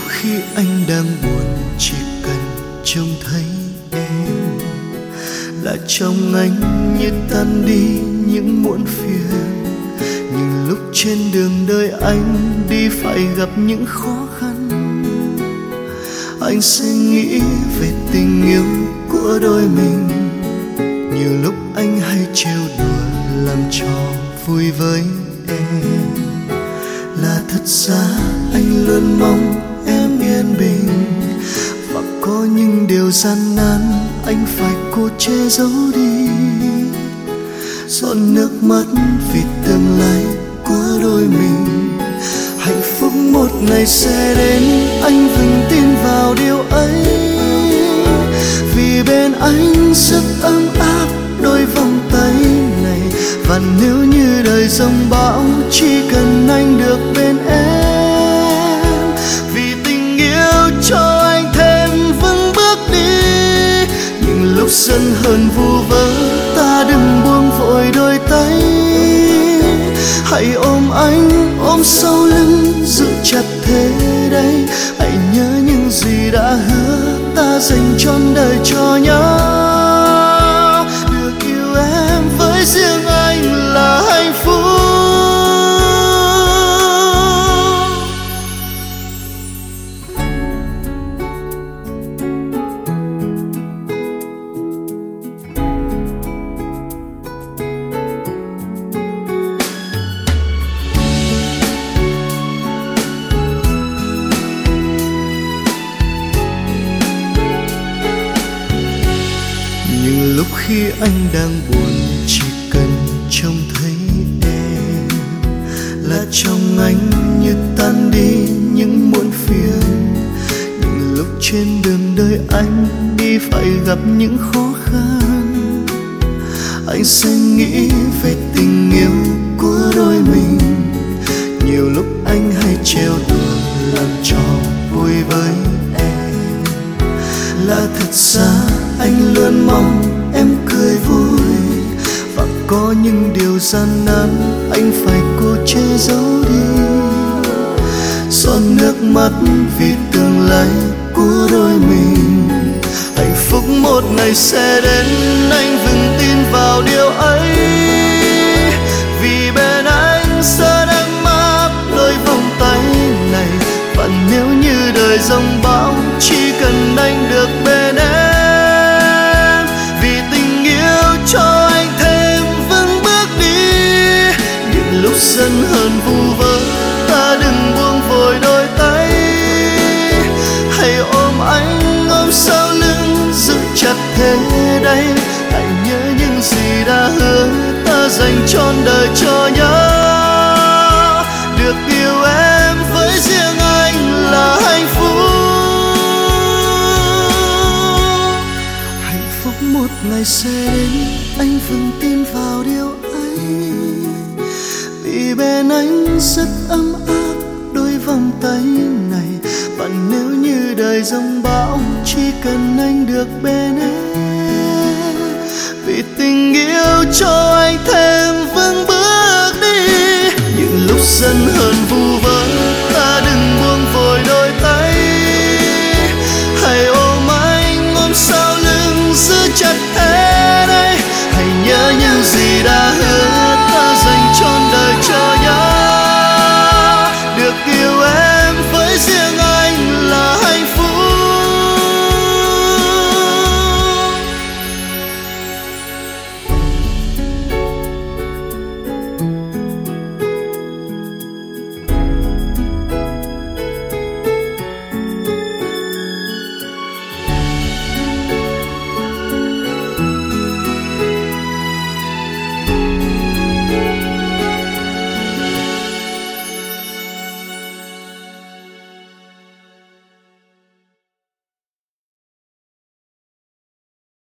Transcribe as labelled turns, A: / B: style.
A: khi anh đang buồn chỉ cần trông thấy em là trong anh như tan đi những muộn phiền. Nhưng lúc trên đường đời anh đi phải gặp những khó khăn, anh sẽ nghĩ về tình yêu của đôi mình. Nhiều lúc anh hay trêu đùa làm trò vui với em, là thật ra anh luôn mong em yên bình. Và có những điều gian nan anh phải cố che giấu đi, giọt nước mắt vì tương lai của đôi mình. Hạnh phúc một ngày sẽ đến, anh vững tin vào điều ấy. Vì bên anh rất ấm áp đôi vòng tay này. Và nếu như đời giông bão, chỉ cần anh được bên em. Vì tình yêu cho anh thêm vững bước đi. Nhưng lúc giận hờn vu vơ, ta đừng buông vội đôi tay. Hãy ôm anh, ôm sau lưng, giữ chặt thế đây. Hãy nhớ những gì đã hứa, ta dành trọn đời cho nhau. Được yêu em với riêng anh là hạnh phúc. Nhưng lúc khi anh đang buồn chỉ cần trông thấy em là trong anh như tan đi những muộn phiền. Nhưng lúc trên đường đời anh đi phải gặp những khó khăn, anh sẽ nghĩ về tình yêu của đôi mình. Nhiều lúc anh hay trêu đùa làm trò vui với em, là thật ra anh luôn mong em cười vui. Và có những điều gian nan anh phải cố che giấu đi, giọt nước mắt vì tương lai của đôi mình. Hạnh phúc một ngày sẽ đến, anh vững tin vào điều ấy. Vì bên anh sẽ ấm áp đôi vòng tay này. Và nếu như đời giông bão, chỉ cần anh được bên em. Vì tình yêu cho anh thêm vững bước đi. Những lúc giận hờn vu vơ, ta đừng buông vội đôi tay. Hãy ôm anh, ôm sau lưng, giữ chặt thế đây. Hãy nhớ những gì đã hứa, ta dành trọn đời cho nhau. Được yêu em với riêng anh là hạnh phúc. Hạnh phúc một ngày sẽ đến, anh vững tin vào điều ấy. Vì bên anh rất ấm áp đôi vòng tay này. Và nếu như đời giông bão, chỉ cần anh được bên em. Vì tình yêu cho anh thêm vững bước đi. Những lúc giận hờn vu vơ, ta đừng buông vội đôi tay. Hãy ôm anh, ôm sau lưng, giữ chặt thế đây. Hãy nhớ những gì đã hứa,